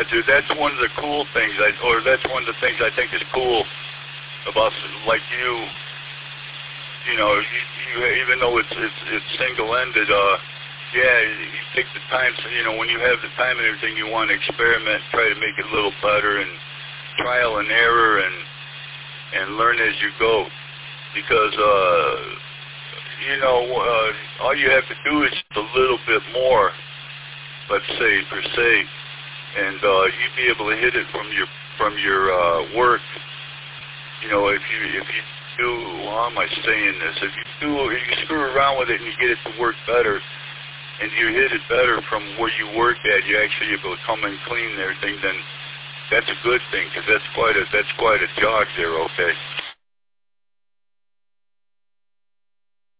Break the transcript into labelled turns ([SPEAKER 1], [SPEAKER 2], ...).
[SPEAKER 1] Yeah, dude, that's one of the cool things, that's one of the things I think is cool about, like you know, even though it's single-ended, yeah, you take the time, so, you know, when you have the time and everything, you want to experiment, try to make it a little better, and trial and error, and learn as you go, because, you know, all you have to do is just a little bit more, let's say, per se, and you'd be able to hit it from your work. You know, if you do, how am I saying this? If you screw around with it and you get it to work better, and you hit it better from where you work at, you're actually able to come and clean everything, then that's a good thing, because that's quite a jog there, okay?